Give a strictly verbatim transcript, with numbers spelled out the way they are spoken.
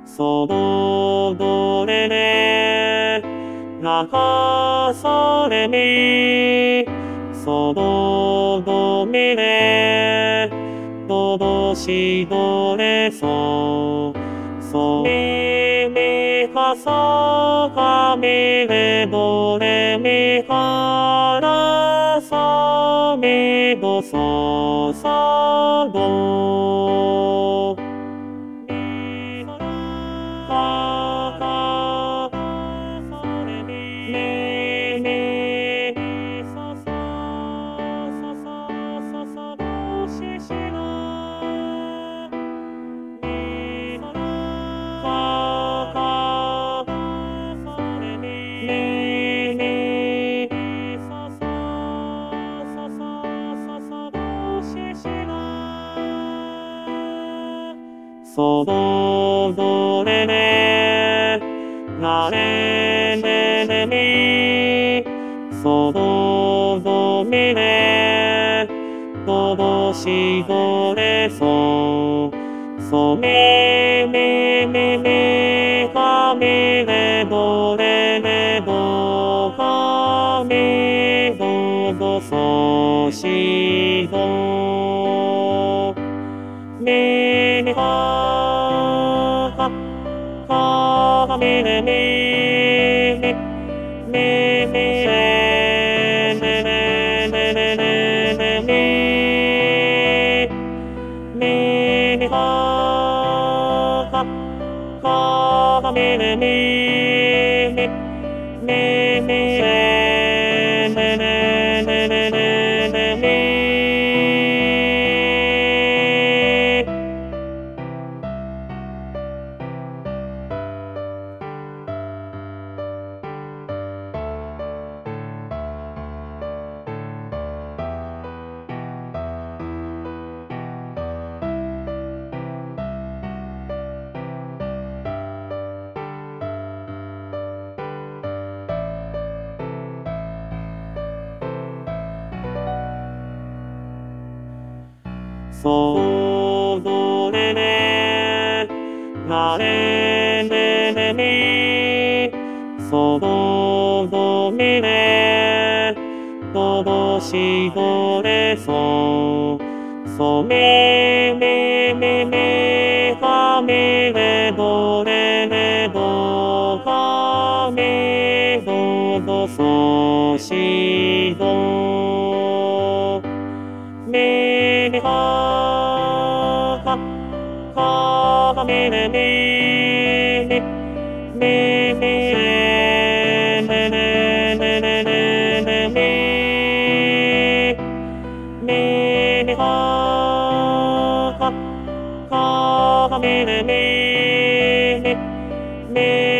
そのどれで泣かされみそのどみでどどしどれそそみみかさかみれどれみからさみどそさどみかかそれみみみそそそそそそどししどみそらかかそれみみみそそそそそそどししどそのどれでなれれれみそのどみれどどしどれそそみみみみかみれどれれどかみどどそしどみみかかかかみれみみみみれれれれれれれみみみかかかかみれみみみみれれれれれれれみそどれでなれれれみそどどみれどどしどれそそみみみみかみれどれれどかみどどそしどみみかかかかみれみみみみれれれれれれれみみみかかかかみれみみみ